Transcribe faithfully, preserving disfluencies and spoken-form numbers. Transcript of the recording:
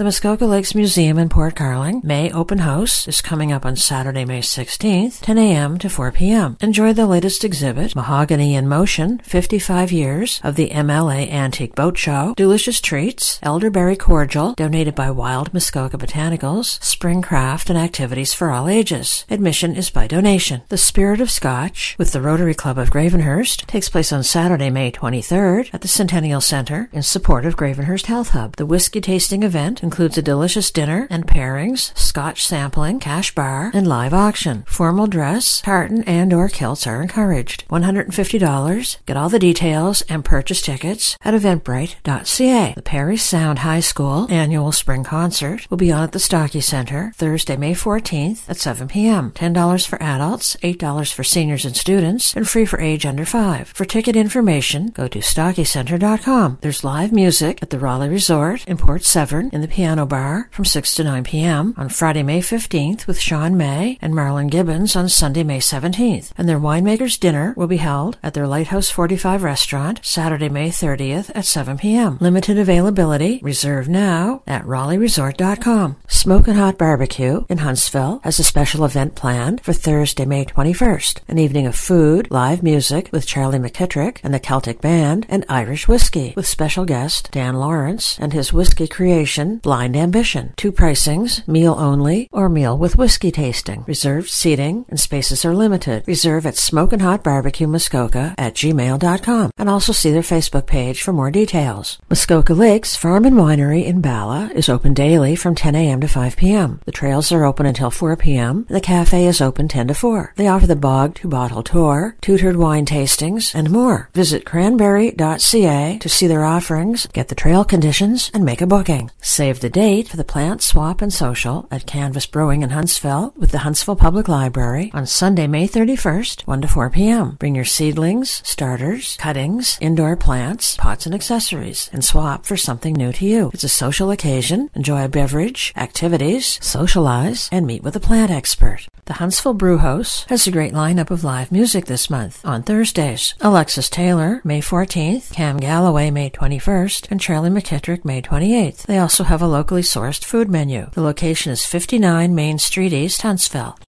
The Muskoka Lakes Museum in Port Carling May Open House is coming up on Saturday, May sixteenth, ten a.m. to four p.m. Enjoy the latest exhibit, Mahogany in Motion, fifty-five years of the M L A Antique Boat Show, delicious treats, elderberry cordial donated by Wild Muskoka Botanicals, spring craft and activities for all ages. Admission is by donation. The Spirit of Scotch with the Rotary Club of Gravenhurst takes place on Saturday, May twenty-third at the Centennial Center in support of Gravenhurst Health Hub. The whiskey tasting event includes a delicious dinner and pairings, scotch sampling, cash bar, and live auction. Formal dress, tartan, and or kilts are encouraged. one hundred fifty dollars. Get all the details and purchase tickets at eventbrite dot c a. The Perry Sound High School annual spring concert will be on at the Stockey Center Thursday, May fourteenth at seven p.m. ten dollars for adults, eight dollars for seniors and students, and free for age under five. For ticket information, go to stockey center dot com. There's live music at the Raleigh Resort in Port Severn in the Piano Bar from six to nine p.m. on Friday, May fifteenth with Sean May and Marlon Gibbons on Sunday, May seventeenth. And their winemaker's dinner will be held at their Lighthouse forty-five restaurant Saturday, May thirtieth at seven p.m. Limited availability. Reserve now at raleigh resort dot com. Smokin' Hot Barbecue in Huntsville has a special event planned for Thursday, May twenty-first. An evening of food, live music with Charlie McKittrick and the Celtic Band, and Irish whiskey with special guest Dan Lawrence and his whiskey creation, Blind Ambition. Two pricings, meal only or meal with whiskey tasting. Reserved seating and spaces are limited. Reserve at Smokin' Hot Barbecue Muskoka at gmail dot com and also see their Facebook page for more details. Muskoka Lakes Farm and Winery in Bala is open daily from ten a.m. to five p.m. The trails are open until four p.m. and the cafe is open ten to four. They offer the Bog to Bottle Tour, tutored wine tastings, and more. Visit cranberry dot c a to see their offerings, get the trail conditions, and make a booking. Save the date for the Plant Swap and Social at Canvas Brewing in Huntsville with the Huntsville Public Library on Sunday, May thirty-first, one to four p.m. Bring your seedlings, starters, cuttings, indoor plants, pots, and accessories, and swap for something new to you. It's a social occasion. Enjoy a beverage, activities, socialize, and meet with a plant expert. The Huntsville Brew House has a great lineup of live music this month. On Thursdays, Alexis Taylor, May fourteenth, Cam Galloway, May twenty-first, and Charlie McKittrick, May twenty-eighth. They also have a locally sourced food menu. The location is fifty-nine Main Street East, Huntsville.